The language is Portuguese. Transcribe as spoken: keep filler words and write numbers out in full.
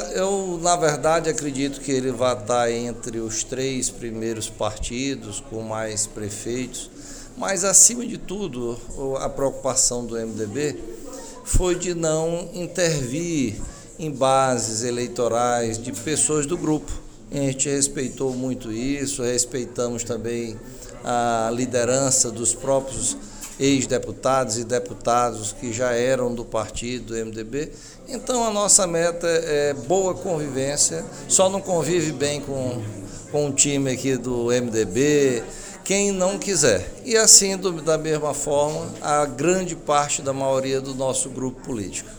eu, na verdade, acredito que ele vai estar entre os três primeiros partidos, com mais prefeitos, mas, acima de tudo, a preocupação do M D B foi de não intervir em bases eleitorais de pessoas do grupo. A gente respeitou muito isso, respeitamos também a liderança dos próprios ex-deputados e deputados que já eram do partido do M D B. Então a nossa meta é boa convivência, só não convive bem com, com o time aqui do M D B quem não quiser. E assim, do, da mesma forma, a grande parte da maioria do nosso grupo político.